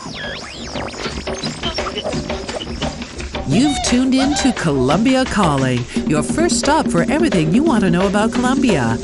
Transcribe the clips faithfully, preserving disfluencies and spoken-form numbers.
You've tuned in to Colombia Calling, your first stop for everything you want to know about Colombia.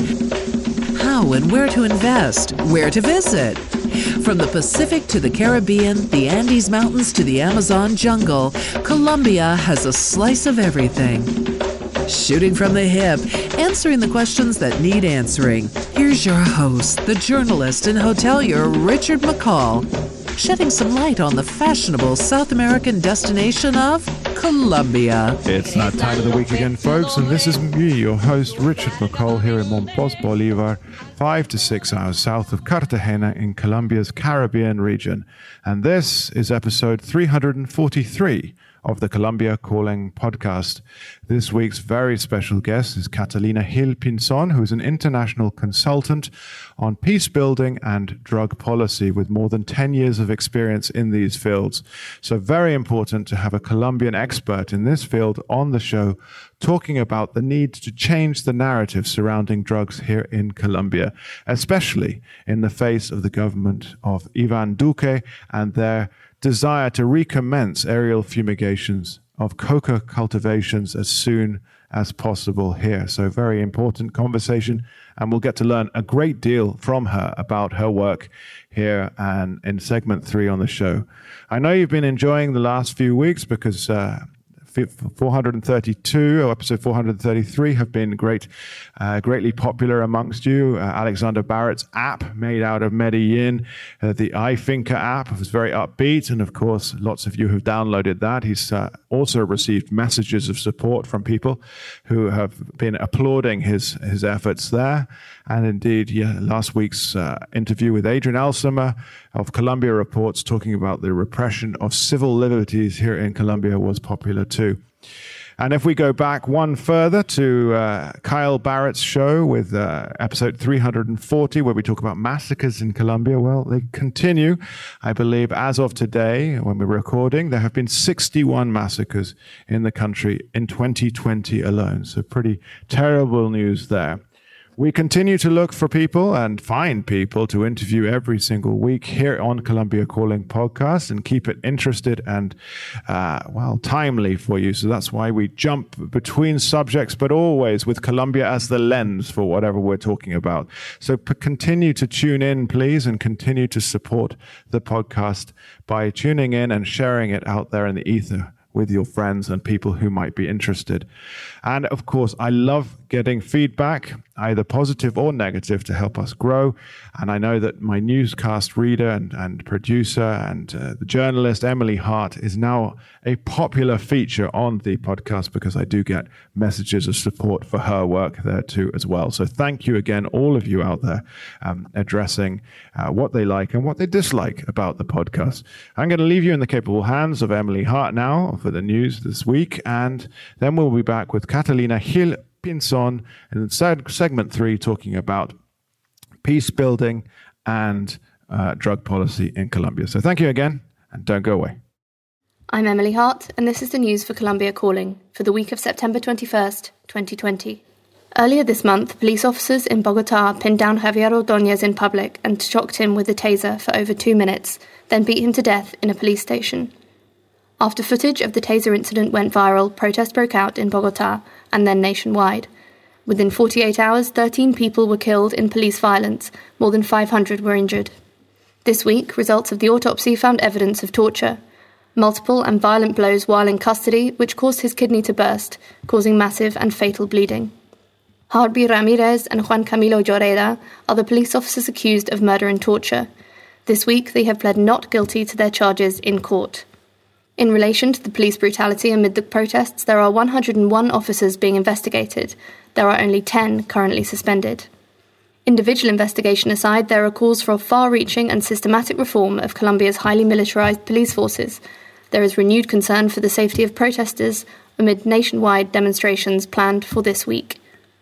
How and where to invest, where to visit. From the Pacific to the Caribbean, the Andes Mountains to the Amazon jungle, Colombia has a slice of everything. Shooting from the hip, answering the questions that need answering. Here's your host, the journalist and hotelier Richard McCall, shedding some light on the fashionable South American destination of Colombia. It's that time of the week again, folks, and this is me, your host, Richard McCall, here in Monpós, Bolívar, five to six hours south of Cartagena in Colombia's Caribbean region. And this is episode three hundred forty-three of the Colombia Calling podcast. This week's very special guest is Catalina Gil Pinzon, who is an international consultant on peace building and drug policy with more than ten years of experience in these fields. So very important to have a Colombian expert in this field on the show, talking about the need to change the narrative surrounding drugs here in Colombia, especially in the face of the government of Iván Duque and their desire to recommence aerial fumigations of coca cultivations as soon as possible here. So very important conversation, and we'll get to learn a great deal from her about her work here and in segment three on the show. I know you've been enjoying the last few weeks because uh, four hundred thirty-two or episode four hundred thirty-three have been great, uh, greatly popular amongst you. Uh, Alexander Barrett's app made out of Medellin, uh, the iFinca app was very upbeat, and of course lots of you have downloaded that. He's uh, also received messages of support from people who have been applauding his his efforts there. And indeed, yeah, last week's uh, interview with Adrian Alsama of Colombia Reports, talking about the repression of civil liberties here in Colombia, was popular too. And if we go back one further to uh, Kyle Barrett's show with uh, episode three hundred forty, where we talk about massacres in Colombia, well, they continue. I believe as of today, when we're recording, there have been sixty-one massacres in the country in twenty twenty alone. So pretty terrible news there. We continue to look for people and find people to interview every single week here on Colombia Calling podcast and keep it interested and, uh, well, timely for you. So that's why we jump between subjects, but always with Colombia as the lens for whatever we're talking about. So p- continue to tune in, please, and continue to support the podcast by tuning in and sharing it out there in the ether with your friends and people who might be interested. And of course, I love getting feedback, either positive or negative, to help us grow. And I know that my newscast reader and, and producer and uh, the journalist Emily Hart is now a popular feature on the podcast because I do get messages of support for her work there too as well. So thank you again, all of you out there, um, addressing uh, what they like and what they dislike about the podcast. I'm going to leave you in the capable hands of Emily Hart now for the news this week, and then we'll be back with Catalina Gil Pinzon in seg- segment three, talking about peace building and uh, drug policy in Colombia. So thank you again, and don't go away. I'm Emily Hart, and this is the news for Colombia Calling for the week of September twenty-first, twenty twenty. Earlier this month, police officers in Bogotá pinned down Javier Ordóñez in public and shocked him with a taser for over two minutes, then beat him to death in a police station. After footage of the taser incident went viral, protests broke out in Bogotá and then nationwide. Within forty-eight hours, thirteen people were killed in police violence, more than five hundred were injured. This week, results of the autopsy found evidence of torture, multiple and violent blows while in custody, which caused his kidney to burst, causing massive and fatal bleeding. Harvey Ramirez and Juan Camilo Lloreda are the police officers accused of murder and torture. This week, they have pled not guilty to their charges in court. In relation to the police brutality amid the protests, there are one hundred one officers being investigated. There are only ten currently suspended. Individual investigation aside, there are calls for a far-reaching and systematic reform of Colombia's highly militarized police forces. There is renewed concern for the safety of protesters amid nationwide demonstrations planned for this week.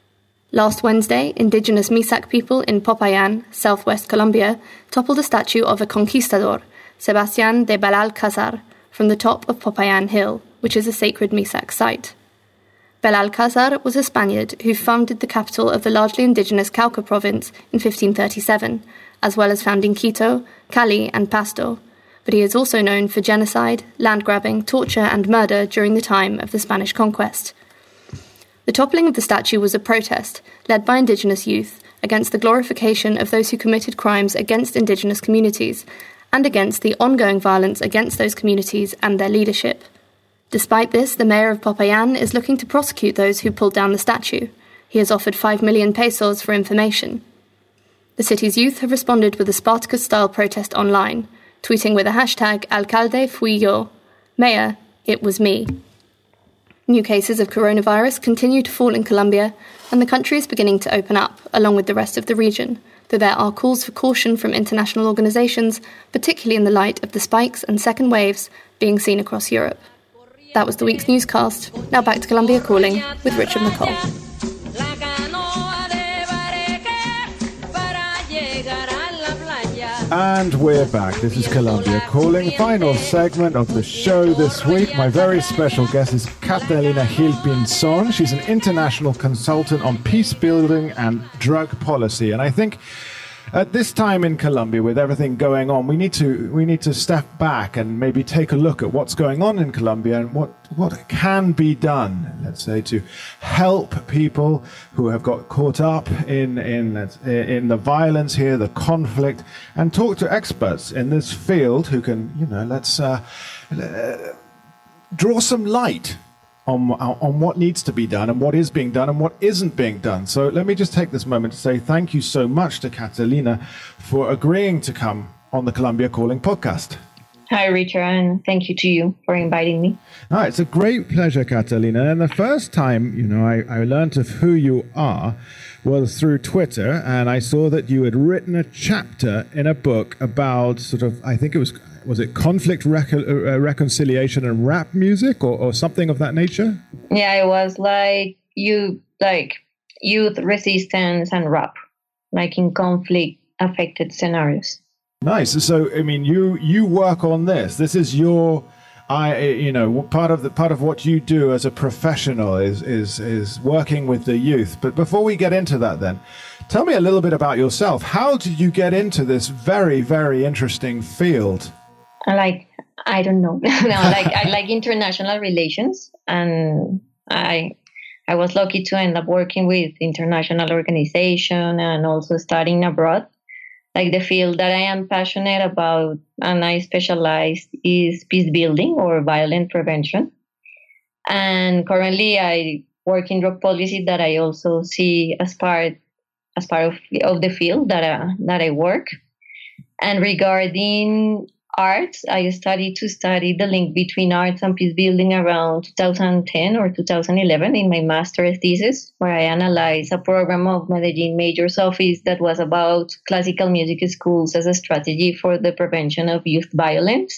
Last Wednesday, indigenous Misak people in Popayán, southwest Colombia, toppled a statue of a conquistador, Sebastián de Belalcázar, from the top of Popayán Hill, which is a sacred Misak site. Belalcázar was a Spaniard who founded the capital of the largely indigenous Cauca province in fifteen thirty-seven, as well as founding Quito, Cali and Pasto, but he is also known for genocide, land grabbing, torture and murder during the time of the Spanish conquest. The toppling of the statue was a protest, led by Indigenous youth, against the glorification of those who committed crimes against Indigenous communities, and against the ongoing violence against those communities and their leadership. Despite this, the mayor of Popayan is looking to prosecute those who pulled down the statue. He has offered five million pesos for information. The city's youth have responded with a Spartacus-style protest online, tweeting with the hashtag Alcalde fui yo, Mayor, it was me. New cases of coronavirus continue to fall in Colombia, and the country is beginning to open up, along with the rest of the region, though there are calls for caution from international organisations, particularly in the light of the spikes and second waves being seen across Europe. That was the week's newscast. Now back to Colombia Calling with Richard McCall. And we're back. This is Colombia Calling, final segment of the show this week. My very special guest is Catalina Gil Pinzon. She's an international consultant on peace building and drug policy. And I think at this time in Colombia, with everything going on, we need to we need to step back and maybe take a look at what's going on in Colombia and what, what can be done, let's say, to help people who have got caught up in in in the violence here, the conflict, and talk to experts in this field who can, you know, let's uh, draw some light on, on what needs to be done and what is being done and what isn't being done. So let me just take this moment to say thank you so much to Catalina for agreeing to come on the Colombia Calling podcast. Hi, Richard, and thank you to you for inviting me. Oh, it's a great pleasure, Catalina. And the first time, you know, I, I learned of who you are was through Twitter, and I saw that you had written a chapter in a book about sort of, I think it was, was it conflict rec- uh, reconciliation and rap music or, or something of that nature? Yeah, it was like you like youth resistance and rap, like in conflict affected scenarios. Nice. So, I mean, you you work on this. This is your, I you know, part of the part of what you do as a professional is is is working with the youth. But before we get into that, then, tell me a little bit about yourself. How did you get into this very very interesting field? Like, I don't know. no, like I like international relations, and I I was lucky to end up working with international organization and also studying abroad. Like the field that I am passionate about and I specialize is peace building or violence prevention. And currently I work in drug policy that I also see as part as part of, of the field that I, that I work. And regarding arts, I started to study the link between arts and peace building around two thousand ten or two thousand eleven in my master's thesis, where I analyzed a program of Medellin Mayor's office that was about classical music schools as a strategy for the prevention of youth violence.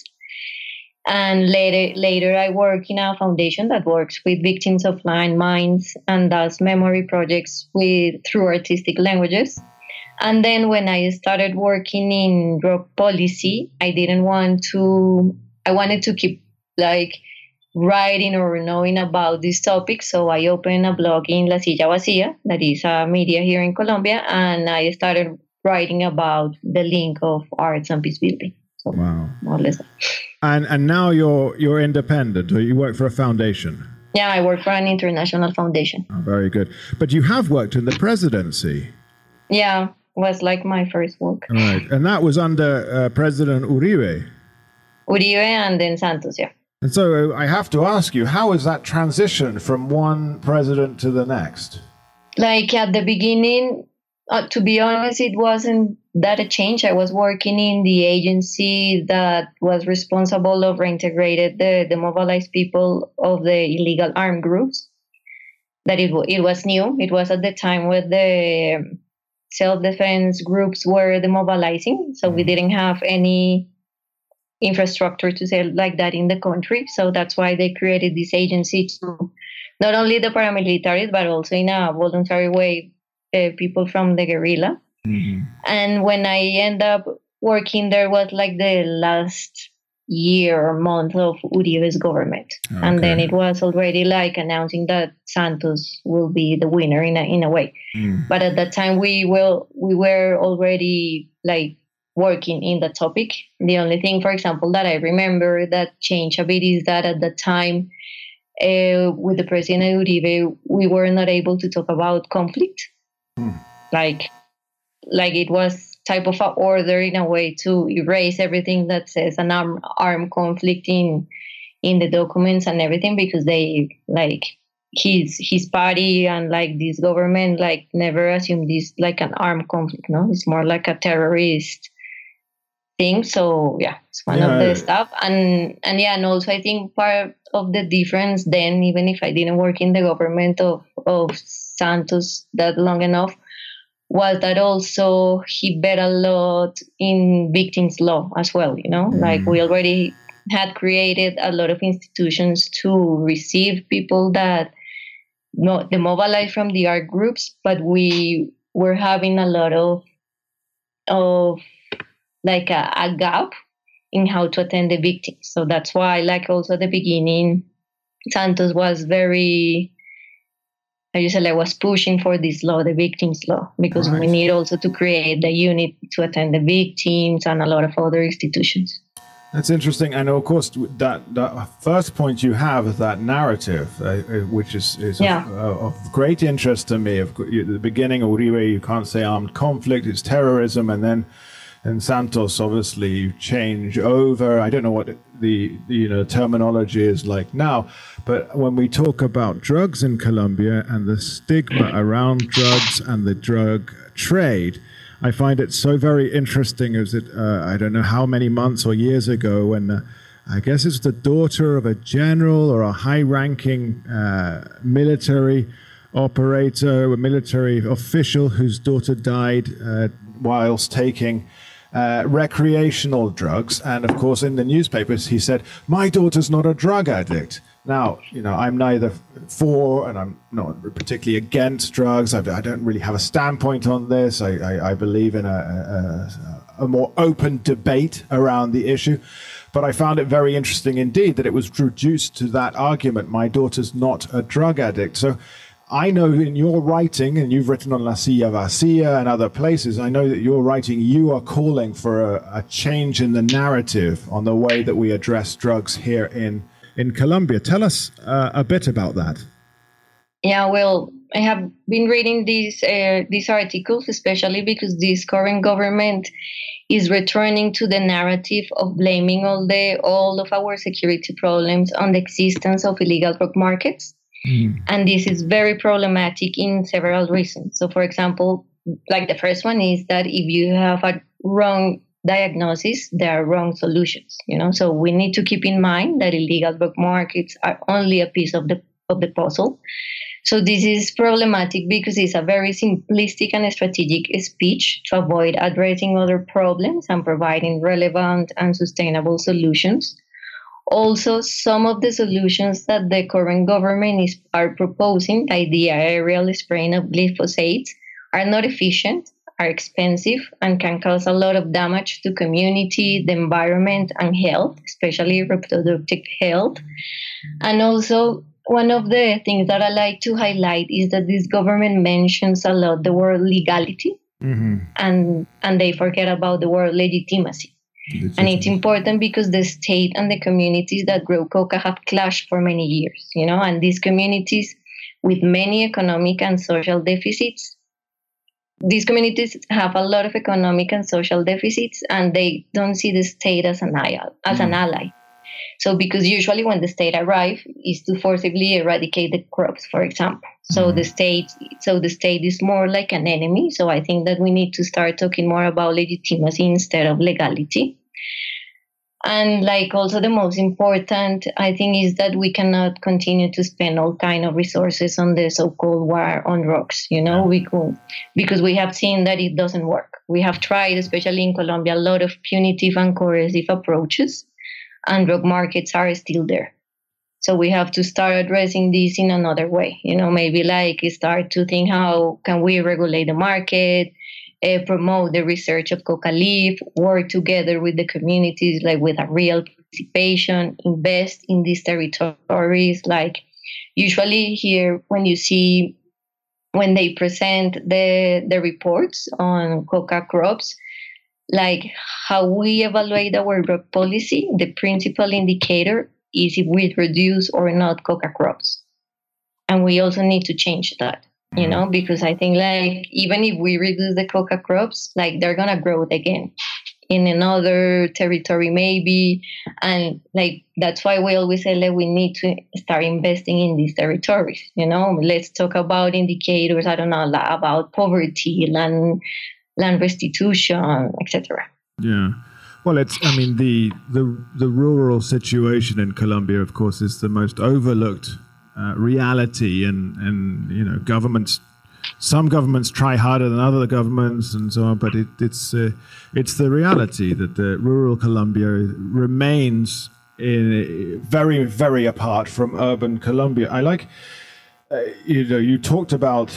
And later, later I work in a foundation that works with victims of landmines and does memory projects with through artistic languages. And then when I started working in drug policy, I didn't want to, I wanted to keep like writing or knowing about this topic. So I opened a blog in La Silla Vacía, that is a media here in Colombia, and I started writing about the link of arts and peace building. So wow. More or less. And and now you're you're independent, or you work for a foundation? Yeah, I work for an international foundation. Oh, very good. But you have worked in the presidency. Yeah. Was like my first work. Right, and that was under uh, President Uribe. Uribe and then Santos, yeah. And so uh, I have to ask you, how is that transition from one president to the next? Like at the beginning, uh, to be honest, it wasn't that a change. I was working in the agency that was responsible of reintegrated the, the mobilized people of the illegal armed groups. That it, it was new. It was at the time where the self-defense groups were demobilizing, so we didn't have any infrastructure to say like that in the country. So that's why they created this agency to not only the paramilitaries, but also in a voluntary way, uh, people from the guerrilla. Mm-hmm. And when I end up working there was like the last year or month of Uribe's government. Okay. And then it was already like announcing that Santos will be the winner in a, in a way. Mm. But at that time we will we were already like working in the topic. The only thing, for example, that I remember that changed a bit is that at the time, uh, with the President Uribe, we were not able to talk about conflict. Hmm. Like, like it was type of an order in a way to erase everything that says an arm, armed conflict in in the documents and everything, because they like his his party and like this government like never assumed this like an armed conflict. No, it's more like a terrorist thing. So yeah, it's one yeah. of the stuff. And and yeah, and also I think part of the difference then, even if I didn't work in the government of, of Santos that long enough, was that also he bet a lot in victims law as well, you know, mm. like we already had created a lot of institutions to receive people that not demobilized from the art groups, but we were having a lot of of like a, a gap in how to attend the victims. So that's why, like also at the beginning, Santos was very, I used to say, like, was pushing for this law, the victims law, because right. we need also to create the unit to attend the victims and a lot of other institutions. That's interesting, and of course, that, that first point you have of that narrative, uh, which is, is yeah. of, uh, of great interest to me. Of at the beginning of Uribe, you can't say armed conflict; it's terrorism, and then in Santos, obviously, you change over. I don't know what the, the you know terminology is like now, but when we talk about drugs in Colombia and the stigma around drugs and the drug trade, I find it so very interesting. Is it, uh, I don't know how many months or years ago, when uh, I guess it's the daughter of a general or a high-ranking uh, military operator, a military official whose daughter died uh, whilst taking uh, recreational drugs. And of course, in the newspapers, he said, "My daughter's not a drug addict." Now, you know, I'm neither for and I'm not particularly against drugs. I, I don't really have a standpoint on this. I, I, I believe in a, a, a more open debate around the issue. But I found it very interesting indeed that it was reduced to that argument, my daughter's not a drug addict. So I know in your writing, and you've written on La Silla Vacía and other places, I know that your writing, you are calling for a, a change in the narrative on the way that we address drugs here in in Colombia. Tell us uh, a bit about that. Yeah, well, I have been reading these uh, these articles, especially because this current government is returning to the narrative of blaming all the all of our security problems on the existence of illegal drug markets. Mm. And this is very problematic in several reasons. So, for example, like the first one is that if you have a wrong diagnosis, there are wrong solutions, you know. So we need to keep in mind that illegal drug markets are only a piece of the of the puzzle. So this is problematic because it's a very simplistic and strategic speech to avoid addressing other problems and providing relevant and sustainable solutions. Also, some of the solutions that the current government is are proposing, like the aerial spraying of glyphosate, are not efficient, are expensive, and can cause a lot of damage to community, the environment, and health, especially reproductive health. And also, one of the things that I like to highlight is that this government mentions a lot the word legality, mm-hmm. and and they forget about the word legitimacy. Legitimacy. And it's important because the state and the communities that grow coca have clashed for many years, you know, and these communities with many economic and social deficits, these communities have a lot of economic and social deficits, and they don't see the state as an ally. As mm. an ally. So, because usually when the state arrives, is to forcibly eradicate the crops, for example. So mm. the state, so the state is more like an enemy. So I think that we need to start talking more about legitimacy instead of legality. And like also the most important, I think, is that we cannot continue to spend all kind of resources on the so-called war on drugs, you know, we could, because we have seen that it doesn't work. We have tried, especially in Colombia, a lot of punitive and coercive approaches, and drug markets are still there. So we have to start addressing this in another way, you know, maybe like start to think how can we regulate the market, Uh, promote the research of coca leaf, work together with the communities, like with a real participation, invest in these territories. Like usually here, when you see, when they present the, the reports on coca crops, like how we evaluate our drug policy, the principal indicator is if we reduce or not coca crops. And we also need to change that, you know, because I think like even if we reduce the coca crops, like they're going to grow again in another territory maybe. And like that's why we always say like we need to start investing in these territories, you know. Let's talk about indicators, I don't know, about poverty, land land restitution, et cetera. Yeah. Well, it's, I mean, the, the, the rural situation in Colombia, of course, is the most overlooked uh, reality, and, and, you know, governments, some governments try harder than other governments and so on, but it, it's, uh, it's the reality that the rural Colombia remains in very, very apart from urban Colombia. I like, uh, you know, you talked about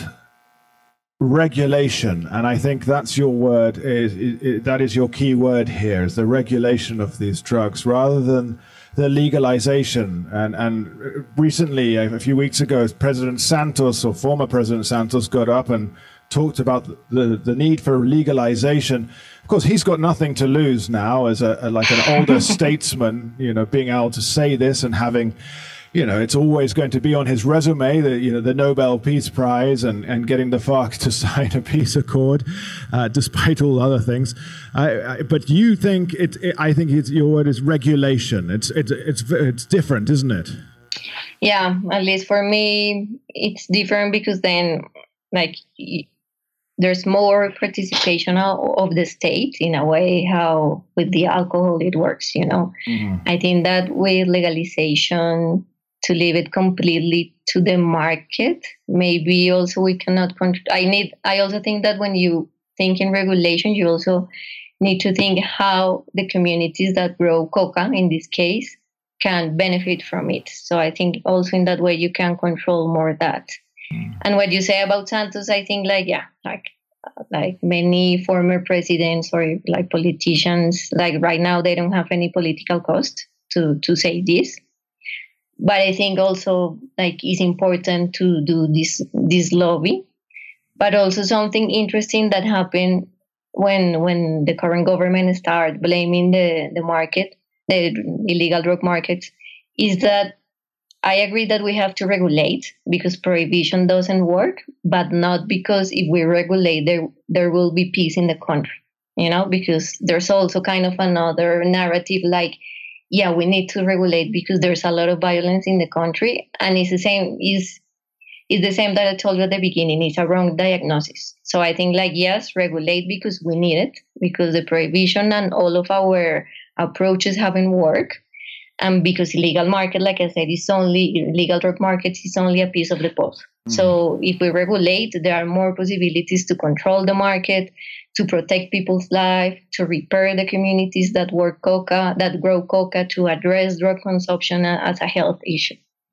regulation, and I think that's your word, is, is, is that is your key word here, is the regulation of these drugs rather than the legalization. And and recently, a few weeks ago, President Santos, or former President Santos, got up and talked about the the need for legalization. Of course, he's got nothing to lose now as a, a like an older statesman, you know, being able to say this and having, you know, it's always going to be on his resume, the, you know, the Nobel Peace Prize and, and getting the FARC to sign a peace accord, uh, despite all other things. I, I, but you think it, it I think it's, your word is regulation. It's, it's, it's, it's different, isn't it? Yeah, at least for me, it's different because then, like, there's more participation of the state in a way, how with the alcohol it works, you know. Mm-hmm. I think that with legalization, to leave it completely to the market, maybe also we cannot control. I need. I also think that when you think in regulation, you also need to think how the communities that grow coca, in this case, can benefit from it. So I think also in that way you can control more that. Mm. And what you say about Santos, I think like yeah, like like many former presidents or like politicians, like right now they don't have any political cost to to say this. But I think also like it's important to do this this lobby. But also something interesting that happened when when the current government started blaming the, the market, the illegal drug markets, is that I agree that we have to regulate because prohibition doesn't work, but not because if we regulate, there there will be peace in the country, you know, because there's also kind of another narrative like, yeah, we need to regulate because there's a lot of violence in the country. And it's the same, is it's the same that I told you at the beginning. It's a wrong diagnosis. So I think like, yes, regulate because we need it, because the prohibition and all of our approaches haven't worked. And because illegal market, like I said, is only illegal drug markets is only a piece of the puzzle. Mm-hmm. So if we regulate, there are more possibilities to control the market, to protect people's life, to repair the communities that work coca, that grow coca, to address drug consumption as a health issue.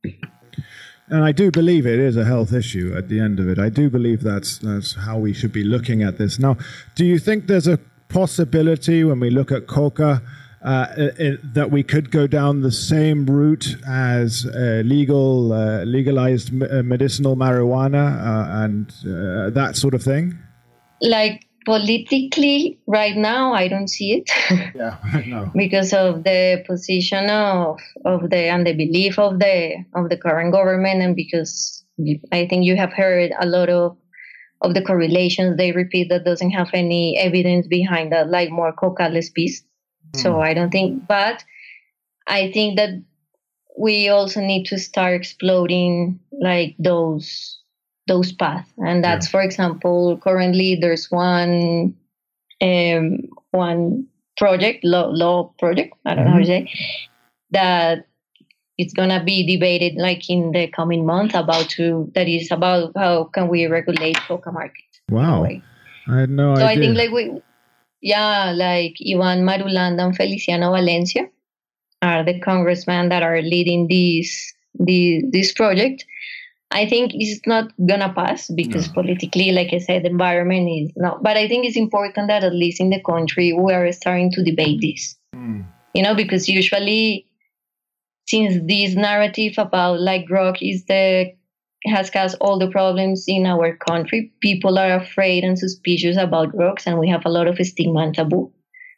And I do believe it is a health issue at the end of it. I do believe that's that's how we should be looking at this. Now, do you think there's a possibility when we look at coca uh, it, that we could go down the same route as uh, legal, uh, legalized medicinal marijuana uh, and uh, that sort of thing? Like politically, right now, I don't see it. Yeah, no. Because of the position of of the and the belief of the of the current government, and because I think you have heard a lot of of the correlations they repeat that doesn't have any evidence behind that, like more coca, less peace. Mm. So I don't think, but I think that we also need to start exploring like those. those paths. And that's, yeah. For example, currently there's one um, one project, law, law project, I don't mm-hmm. know how to say, that it's going to be debated like in the coming month about to, that is about how can we regulate coca market. Wow. I had no so idea. I think like we, yeah, like Ivan Marulanda and Feliciano Valencia are the congressmen that are leading this, this, this project. I think it's not gonna pass because no. politically, like I said, the environment is not. But I think it's important that at least in the country we are starting to debate this. Mm. You know, because usually, since this narrative about like drug is the has caused all the problems in our country, people are afraid and suspicious about drugs, and we have a lot of stigma and taboo.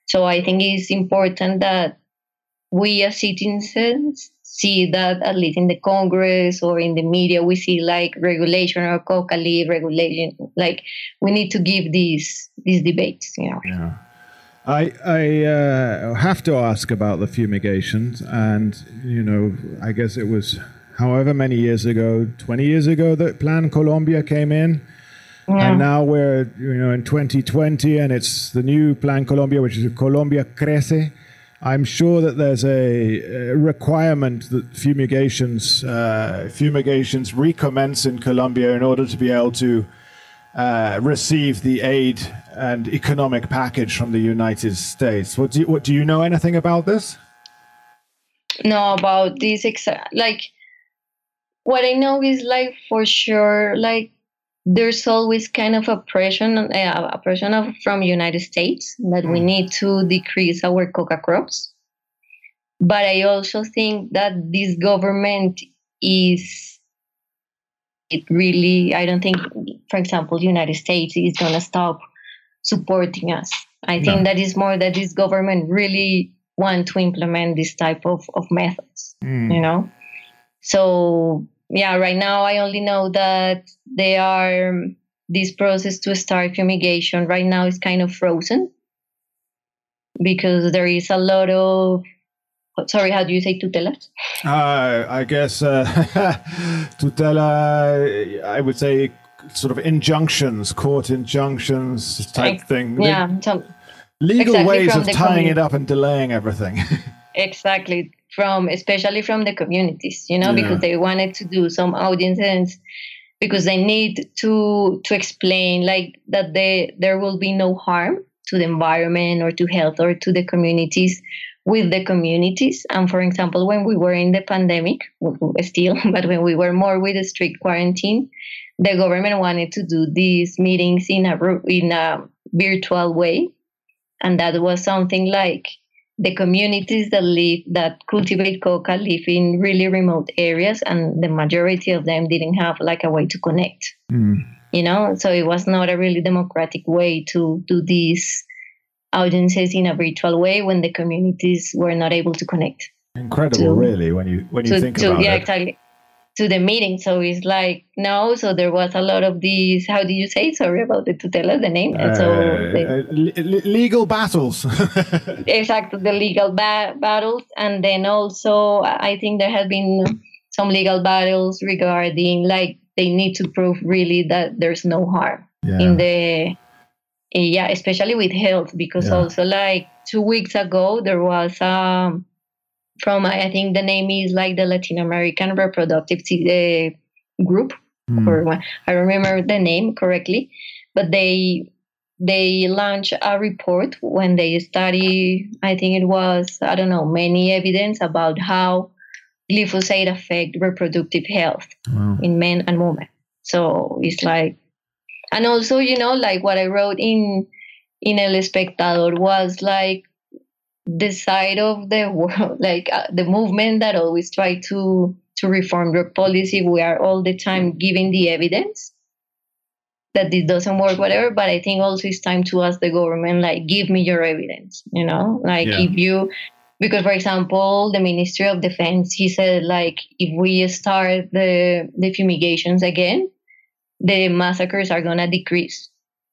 So I think it's important that we as citizens see that, at least in the Congress or in the media, we see like regulation or coca leaf regulation. Like we need to give these these debates, you know. Yeah. I I uh, have to ask about the fumigations, and you know, I guess it was however many years ago, twenty years ago, that Plan Colombia came in. Yeah. And now we're, you know, in twenty twenty, and it's the new Plan Colombia, which is Colombia Crece. I'm sure that there's a, a requirement that fumigations uh, fumigations recommence in Colombia in order to be able to uh, receive the aid and economic package from the United States. What do you, what do you know anything about this? No, about this exa- like what I know is like for sure, like there's always kind of a pressure, uh, a pressure of, from United States that we need to decrease our coca crops. But I also think that this government is, it really, I don't think, for example, United States is going to stop supporting us. I think no. that is more that this government really want to implement this type of, of methods, mm. you know? So, yeah, right now I only know that they are, this process to start fumigation right now is kind of frozen because there is a lot of, sorry, how do you say tutelas? Uh, I guess uh, tutela, I would say sort of injunctions, court injunctions type like, thing. Yeah. So, legal exactly ways of tying community. it up and delaying everything. Exactly. From especially from the communities, you know, yeah. because they wanted to do some audiences because they need to to explain like that they there will be no harm to the environment or to health or to the communities with the communities. And for example, when we were in the pandemic, still, but when we were more with a strict quarantine, the government wanted to do these meetings in a in a virtual way, and that was something like the communities that live, that cultivate coca live in really remote areas, and the majority of them didn't have like a way to connect, mm. you know? So it was not a really democratic way to do these audiences in a virtual way when the communities were not able to connect. Incredible, to, really, when you when you to, think to, about yeah, it. Exactly. To the meeting. So it's like, no, so there was a lot of these, how do you say, sorry about the tutela, the name? Uh, so the, uh, legal battles. Exactly, the legal ba- battles. And then also, I think there have been some legal battles regarding, like, they need to prove really that there's no harm yeah. in the, yeah, especially with health, because yeah. also, like, two weeks ago, there was, um, from, I think the name is like the Latin American Reproductive uh, Group, mm. or I remember the name correctly, but they they launched a report when they study, I think it was, I don't know, many evidence about how glyphosate affect reproductive health wow. in men and women. So it's like, and also, you know, like what I wrote in in El Espectador was like, the side of the world, like uh, the movement that always try to to reform drug policy, we are all the time giving the evidence that this doesn't work, whatever. But I think also it's time to ask the government, like, give me your evidence, you know, like yeah. if you, because for example, the Ministry of Defense, he said, like, if we start the the fumigations again, the massacres are gonna decrease.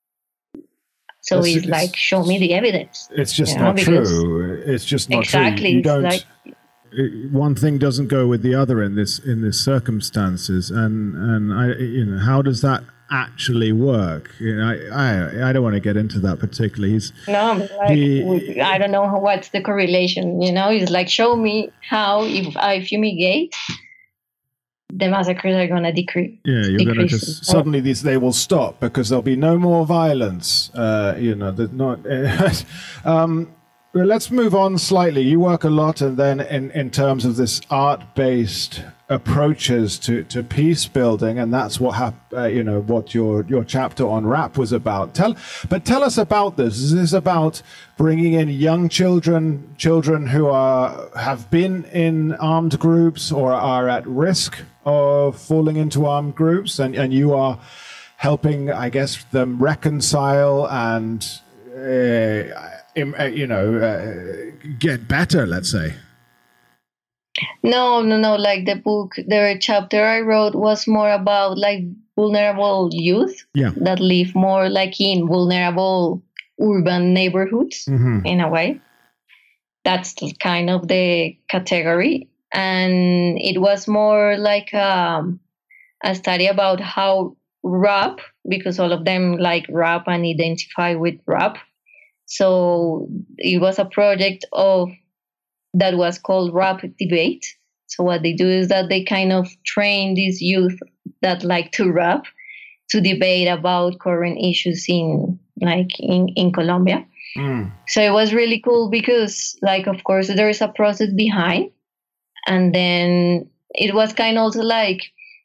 So it's, it's like, show me the evidence. It's just not know, true. It's just not exactly, true. You don't. Like, one thing doesn't go with the other in this in this circumstances, and and I you know how does that actually work? You know, I I, I don't want to get into that particularly. He's, no, like, he, I don't know what's the correlation. You know, it's like, show me how if I fumigate, the massacres are going to decrease. Yeah, you're going to just suddenly these they will stop because there'll be no more violence. Uh, you know, that not. Uh, um, well, let's move on slightly. You work a lot, and then in, in terms of this art-based approaches to, to peace building, and that's what hap- uh, you know what your your chapter on rap was about. Tell, but tell us about this. Is this about bringing in young children, children who are have been in armed groups or are at risk of falling into armed groups, and, and you are helping, I guess, them reconcile and uh, you know, uh, get better, let's say. No, no, no. Like the book, the chapter I wrote was more about like vulnerable youth yeah. that live more like in vulnerable urban neighborhoods mm-hmm. in a way. That's kind of the category. And it was more like um, a study about how rap, because all of them like rap and identify with rap. So it was a project of that was called Rap Debate. So what they do is that they kind of train these youth that like to rap to debate about current issues in like in, in Colombia. Mm. So it was really cool because like, of course, there is a process behind. And then it was kind of also like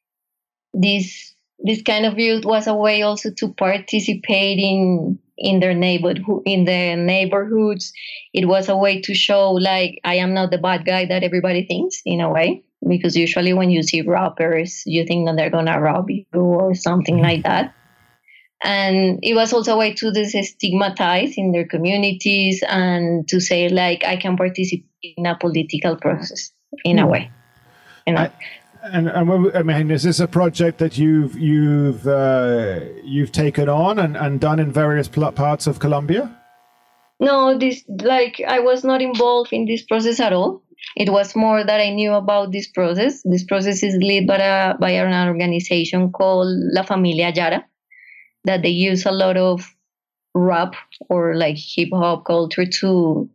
this, this kind of youth was a way also to participate in in their neighborhood, in the neighborhoods. It was a way to show like I am not the bad guy that everybody thinks in a way, because usually when you see rappers, you think that they're gonna rob you or something like that. And it was also a way to destigmatize in their communities and to say like I can participate in a political process in mm. a way. You know? I- And, and I mean, is this a project that you've you've uh, you've taken on and, and done in various parts of Colombia? No, this like I was not involved in this process at all. It was more that I knew about this process. This process is led by a, by an organization called La Familia Yara, that they use a lot of rap or like hip hop culture to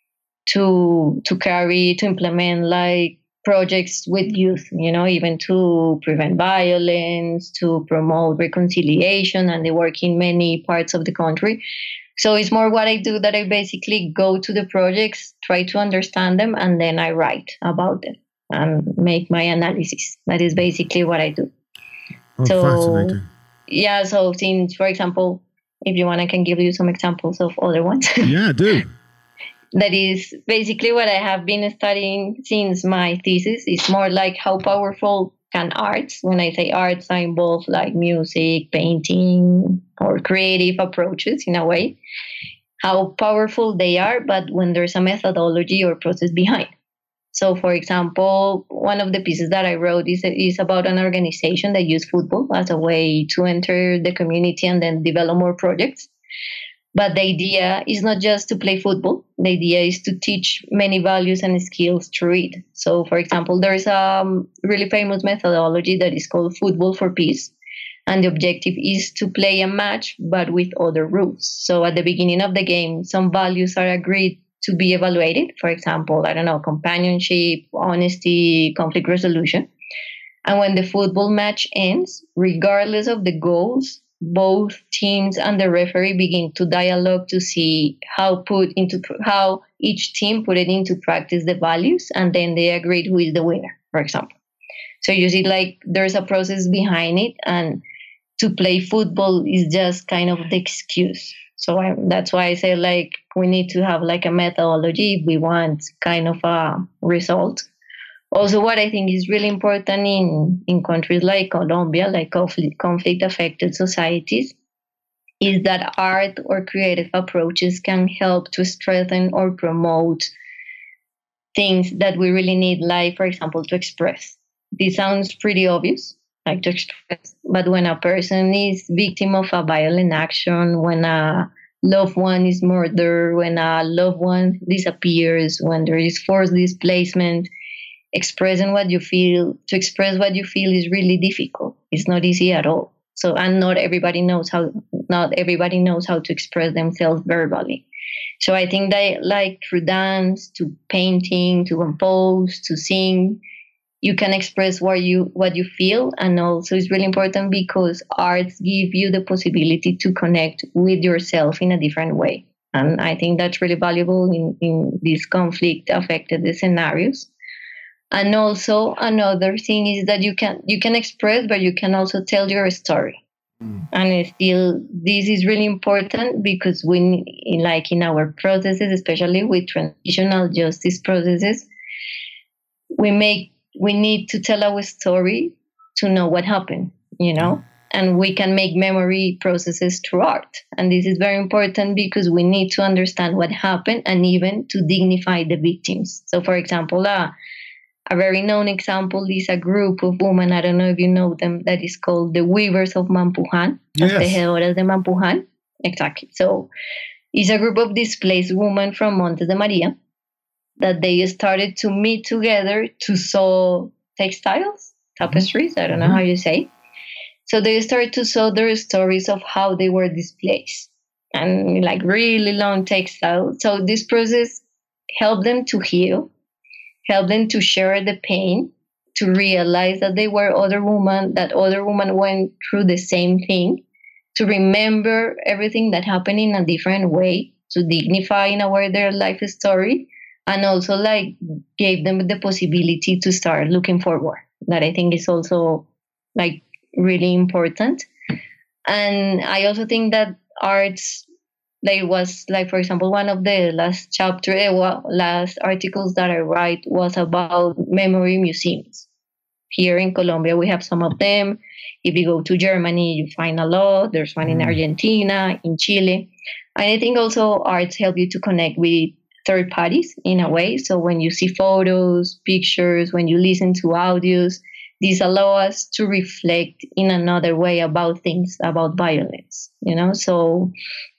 to to carry to implement like projects with youth, you know, even to prevent violence, to promote reconciliation, and they work in many parts of the country. So it's more what I do, that I basically go to the projects, try to understand them, and then I write about them and make my analysis. That is basically what I do. Oh, so, fascinating. Yeah, so since, for example, if you want, I can give you some examples of other ones. Yeah, do. That is basically what I have been studying since my thesis. It's more like how powerful can arts, when I say arts, I involve like music, painting, or creative approaches in a way, how powerful they are, but when there's a methodology or process behind. So, for example, one of the pieces that I wrote is, is about an organization that uses football as a way to enter the community and then develop more projects. But the idea is not just to play football. The idea is to teach many values and skills through it. So, for example, there is a really famous methodology that is called Football for Peace. And the objective is to play a match, but with other rules. So at the beginning of the game, some values are agreed to be evaluated. For example, I don't know, companionship, honesty, conflict resolution. And when the football match ends, regardless of the goals, both teams and the referee begin to dialogue to see how put into how each team put it into practice the values, and then they agreed who is the winner, for example. So you see, like there's a process behind it, and to play football is just kind of the excuse. So I, that's why I say like we need to have like a methodology if we want kind of a result. Also, what I think is really important in, in countries like Colombia, like conflict, conflict-affected societies, is that art or creative approaches can help to strengthen or promote things that we really need, like, for example, to express. This sounds pretty obvious, like to express, but when a person is victim of a violent action, when a loved one is murdered, when a loved one disappears, when there is forced displacement, expressing what you feel, to express what you feel is really difficult. It's not easy at all. So, and not everybody knows how, not everybody knows how to express themselves verbally. So I think that like through dance, to painting, to compose, to sing, you can express what you, what you feel. And also it's really important because arts give you the possibility to connect with yourself in a different way. And I think that's really valuable in, in these conflict affected scenarios. And also another thing is that you can you can express, but you can also tell your story. Mm. And still, this is really important because we, like in our processes, especially with transitional justice processes, we make we need to tell our story to know what happened, you know. and we can make memory processes through art. And this is very important because we need to understand what happened and even to dignify the victims. So, for example, uh, a very known example is a group of women, I don't know if you know them, that is called the Weavers of Mampuhan, Yes. as Tejedoras de Mampuhan. Exactly. So it's a group of displaced women from Montes de Maria that they started to meet together to sew textiles, tapestries, I don't know how you say. So they started to sew their stories of how they were displaced and like really long textiles. So this process helped them to heal, help them to share the pain, to realize that they were other women, that other women went through the same thing, to remember everything that happened in a different way, to dignify in a way their life story, and also like gave them the possibility to start looking forward. That I think is also like really important. And I also think that arts, there was like, for example, one of the last chapter, eh, well, last articles that I write was about memory museums. Here in Colombia, we have some of them. If you go to Germany, you find a lot. There's one in Argentina, in Chile. And I think also arts help you to connect with third parties in a way. So when you see photos, pictures, when you listen to audios, these allow us to reflect in another way about things, about violence, you know? So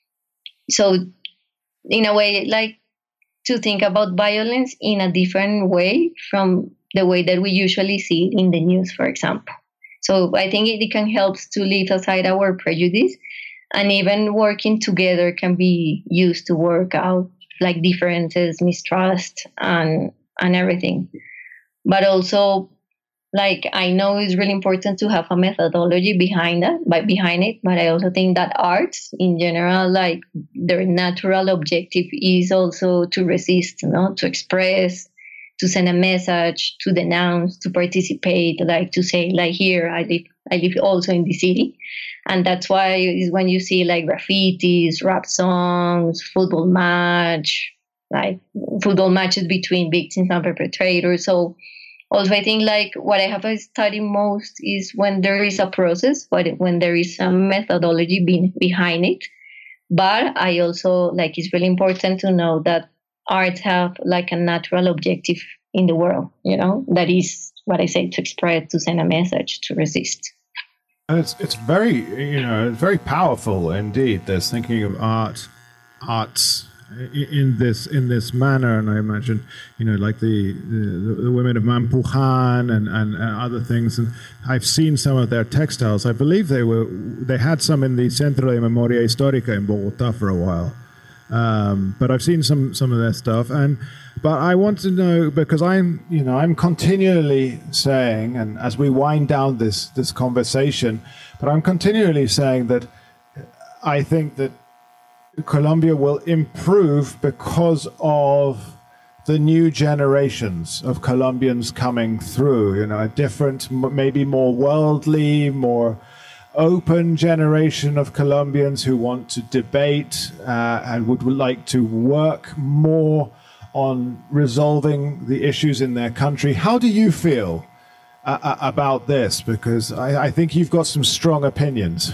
So in a way, like to think about violence in a different way from the way that we usually see it in the news, for example. So I think it, it can help to leave aside our prejudice, and even working together can be used to work out like differences, mistrust, and and everything. But also, like, I know it's really important to have a methodology behind that, but behind it. But I also think that arts in general, like their natural objective is also to resist, you know, to express, to send a message, to denounce, to participate, like to say, like here, I live, I live also in the city. And that's why is when you see like graffitis, rap songs, football match, like football matches between victims and perpetrators. So also, I think like what I have studied most is when there is a process, but when there is a methodology be- behind it. But I also like it's really important to know that arts have like a natural objective in the world, you know, that is what I say, to express, to send a message, to resist. And it's it's very, you know, very powerful indeed. There's thinking of art, arts in this in this manner, and I imagine, you know, like the the, the women of Mampuhan and, and, and other things. And I've seen some of their textiles. I believe they were they had some in the Centro de Memoria Histórica in Bogotá for a while. Um, but I've seen some some of their stuff, and but I want to know, because I'm you know I'm continually saying, and as we wind down this this conversation, but I'm continually saying that I think that Colombia will improve because of the new generations of Colombians coming through. You know, a different, maybe more worldly, more open generation of Colombians who want to debate uh, and would like to work more on resolving the issues in their country. How do you feel uh, about this? Because I, I think you've got some strong opinions.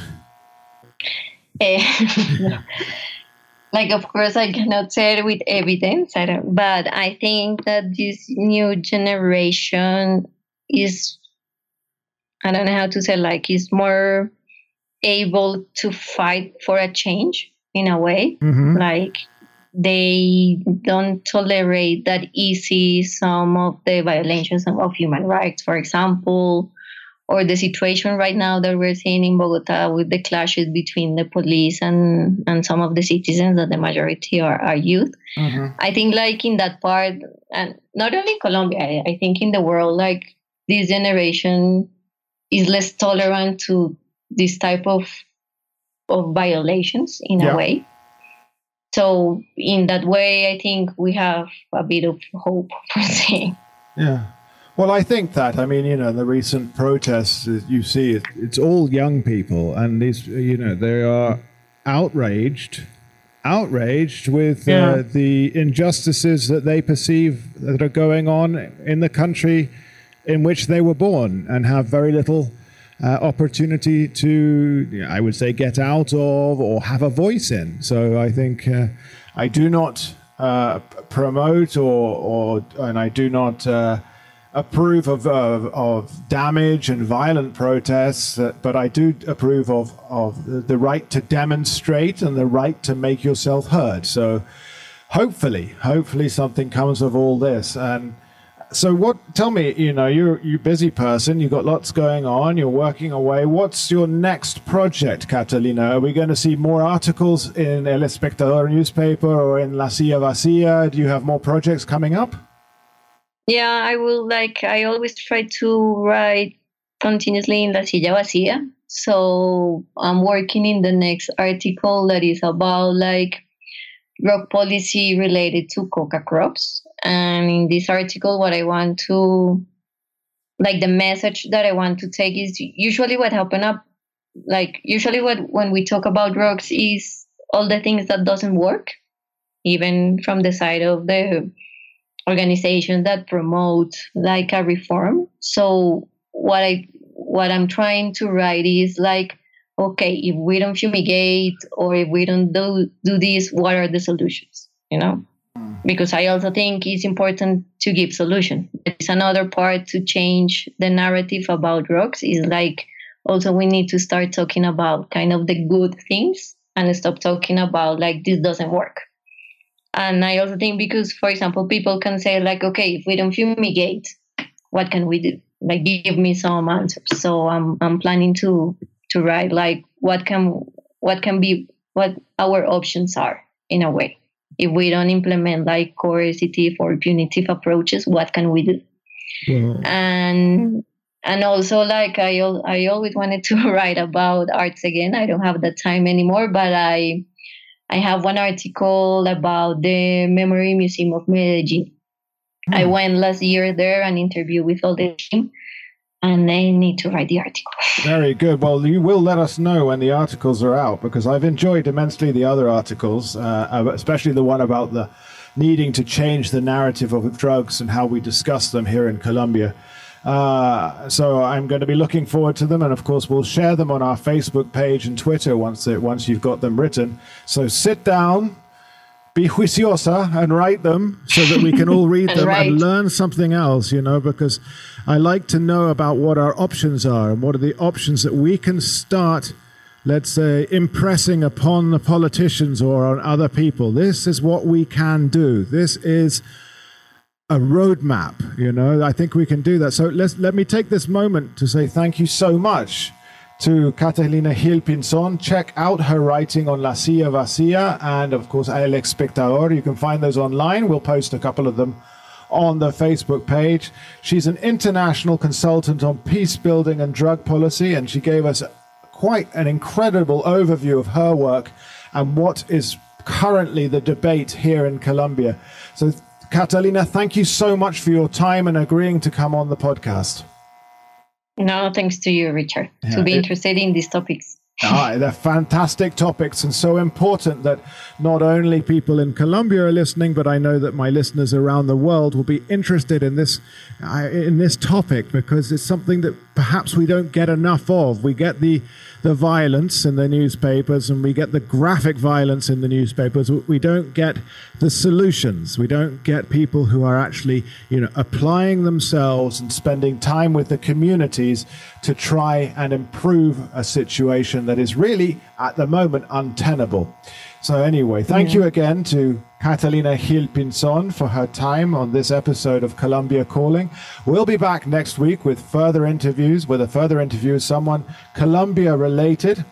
Like, of course, I cannot say it with evidence, I don't, but I think that this new generation is, I don't know how to say, like, is more able to fight for a change in a way. Mm-hmm. Like, they don't tolerate that easy some of the violations of human rights, for example, or the situation right now that we're seeing in Bogota with the clashes between the police and, and some of the citizens, that the majority are, are youth. Mm-hmm. I think like in that part, and not only in Colombia, I, I think in the world, like this generation is less tolerant to this type of of violations in yeah. a way. So in that way, I think we have a bit of hope for saying. Yeah. Well, I think that, I mean, you know, the recent protests, you see, it, it's all young people, and these, you know, they are outraged, outraged with yeah. uh, the injustices that they perceive that are going on in the country in which they were born, and have very little uh, opportunity to, you know, I would say, get out of or have a voice in. So I think uh, I do not uh, promote or, or and I do not uh, approve of, of of damage and violent protests, uh, but I do approve of of the right to demonstrate and the right to make yourself heard. So hopefully, hopefully something comes of all this. And so what, tell me, you know, you're you're a busy person, you've got lots going on, you're working away. What's your next project, Catalina? Are we going to see more articles in El Espectador newspaper or in La Silla Vacía? Do you have more projects coming up? Yeah, I will, like, I always try to write continuously in La Silla Vacía. So I'm working in the next article that is about, like, drug policy related to coca crops. And in this article, what I want to, like, the message that I want to take is usually what happen up, like, usually what when we talk about drugs is all the things that doesn't work, even from the side of the organizations that promote, like, a reform. So what I what I'm trying to write is, like, okay, if we don't fumigate or if we don't do do this, what are the solutions? You know. Because I also think it's important to give solution. It's another part to change the narrative about drugs is, like, also we need to start talking about kind of the good things and stop talking about, like, this doesn't work. And I also think because, for example, people can say, like, okay, if we don't fumigate, what can we do? Like, give me some answers. So I'm I'm planning to to write, like, what can what can be what our options are in a way. If we don't implement, like, coercive or punitive approaches, what can we do? Yeah. And and also, like, I I always wanted to write about arts again. I don't have the time anymore, but I I have one article about the Memory Museum of Medellin. Hmm. I went last year there and interviewed with all the team, and I need to write the article. Very good. Well, you will let us know when the articles are out, because I've enjoyed immensely the other articles, uh, especially the one about the needing to change the narrative of drugs and how we discuss them here in Colombia. Uh, so I'm going to be looking forward to them, and of course we'll share them on our Facebook page and Twitter once it, once you've got them written. So sit down, be juiciosa, and write them so that we can all read them and, and learn something else, you know, because I like to know about what our options are and what are the options that we can start, let's say, impressing upon the politicians or on other people. This is what we can do. This is a roadmap, you know. I think we can do that. So let's let me take this moment to say thank you so much to Catalina Gil Pinzón. Check out her writing on La Silla Vacía and, of course, El Espectador. You can find those online. We'll post a couple of them on the Facebook page. She's an international consultant on peace building and drug policy, and she gave us quite an incredible overview of her work and what is currently the debate here in Colombia. So, Catalina, thank you so much for your time and agreeing to come on the podcast. No, thanks to you, Richard, yeah, to be it, interested in these topics. Ah, they're fantastic topics and so important that not only people in Colombia are listening, but I know that my listeners around the world will be interested in this uh, in this topic, because it's something that perhaps we don't get enough of. We get the the violence in the newspapers and we get the graphic violence in the newspapers. We don't get the solutions. We don't get people who are actually, you know, applying themselves and spending time with the communities to try and improve a situation that is really, at the moment, untenable. So anyway, thank yeah. you again to Catalina Gil Pinzón for her time on this episode of Colombia Calling. We'll be back next week with further interviews, with a further interview with someone Colombia related.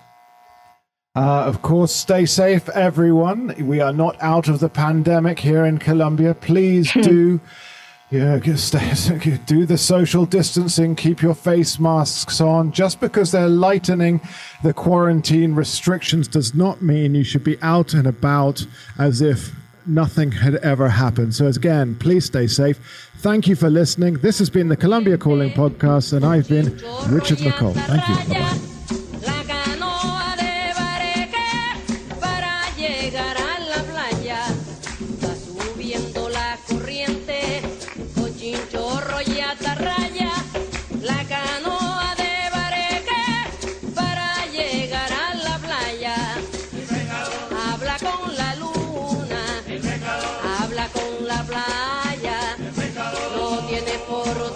Uh, of course, stay safe, everyone. We are not out of the pandemic here in Colombia. Please do Yeah, stay, do the social distancing, keep your face masks on. Just because they're lightening the quarantine restrictions does not mean you should be out and about as if nothing had ever happened. So again, please stay safe. Thank you for listening. This has been the Colombia Calling Podcast, and I've been Richard McCall. Thank you. Bye-bye. Chinchorro y atarraya, la canoa de Bareque por